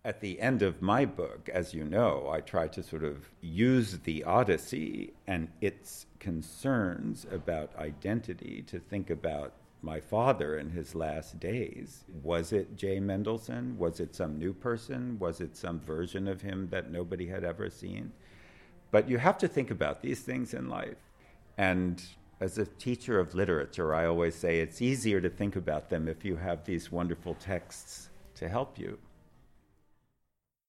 At the end of my book, as you know, I try to sort of use the Odyssey and its concerns about identity to think about my father in his last days. Was it Jay Mendelssohn? Was it some new person? Was it some version of him that nobody had ever seen? But you have to think about these things in life. And as a teacher of literature, I always say it's easier to think about them if you have these wonderful texts to help you.